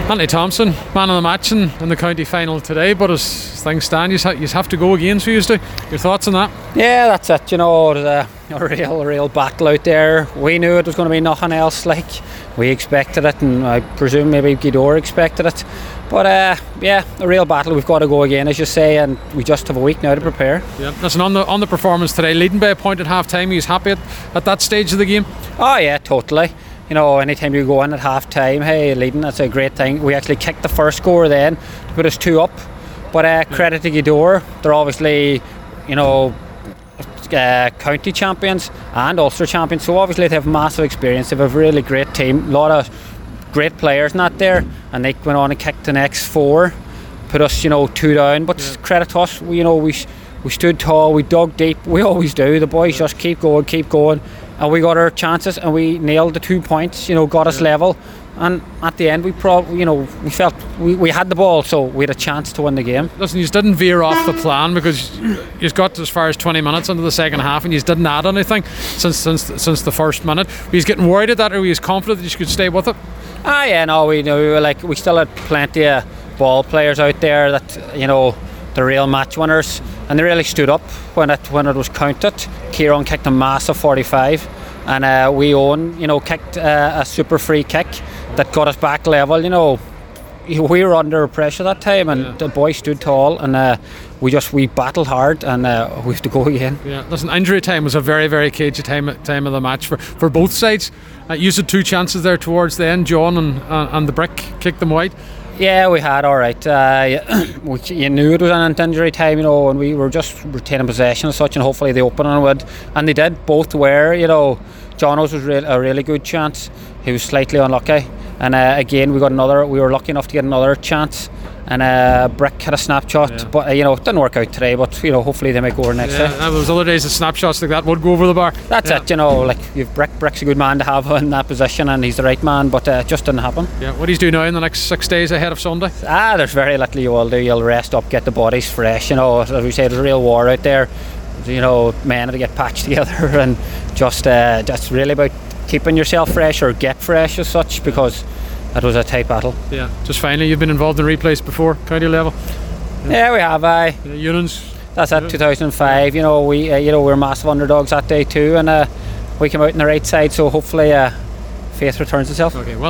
Anthony Thompson, man of the match in the county final today, but as things stand, you have to go again, so you do. Your thoughts on that? Yeah, that's it. It was a real battle out there. We knew it was going to be nothing else. Like, we expected it, and I presume maybe Gweedore expected it. But a real battle. We've got to go again, as you say, and we just have a week now to prepare. Yeah. Listen, on the performance today, leading by a point at half time, he's happy at that stage of the game? Oh yeah, totally. Anytime you go in at half time, hey, leading, that's a great thing. We actually kicked the first score then to put us 2 up. But credit to Gweedore, they're obviously, county champions and Ulster champions, so obviously they have massive experience. They have a really great team, a lot of great players not there, and they went on and kicked the next 4, put us 2 down. But credit to us, we stood tall, we dug deep, we always do. The boys just keep going, and we got our chances and we nailed the 2 points, got us level. And at the end, we felt we had the ball, so we had a chance to win the game. Listen, you didn't veer off the plan because you got as far as 20 minutes into the second half and you didn't add anything since the first minute. Were you getting worried at that, or were you confident that you could stay with it? We knew, we still had plenty of ball players out there that, the real match winners, and they really stood up when it was counted. Kieran kicked a massive 45, and we kicked a super free kick that got us back level. We were under pressure that time, and the boys stood tall, and we battled hard, and we have to go again. Yeah, listen, injury time was a very, very cagey time of the match for both sides. You had 2 chances there towards the end. John and the Brick kicked them wide. Yeah, we had, all right. You knew it was an injury time, and we were just retaining possession and such, and hopefully they opened would. And they did, both were, Jono's was a really good chance. He was slightly unlucky. And again, we were lucky enough to get another chance. And Brick had a snapshot, but it didn't work out today. But hopefully they might go over next day. There was other days that snapshots like that would go over the bar. That's it. You've Brick's a good man to have in that position, and he's the right man. But it just didn't happen. Yeah. What he's doing now in the next 6 days ahead of Sunday? There's very little you will do. You'll rest up, get the bodies fresh. As we say, there's a real war out there. Men had to get patched together, and just really about keeping yourself fresh or get fresh as such, because it was a tight battle. Yeah. Just finally, you've been involved in replays before, county level? Yeah, we have. Unions. That's it. 2005. We were massive underdogs that day too, and we came out on the right side. So hopefully, faith returns itself. Okay. Well.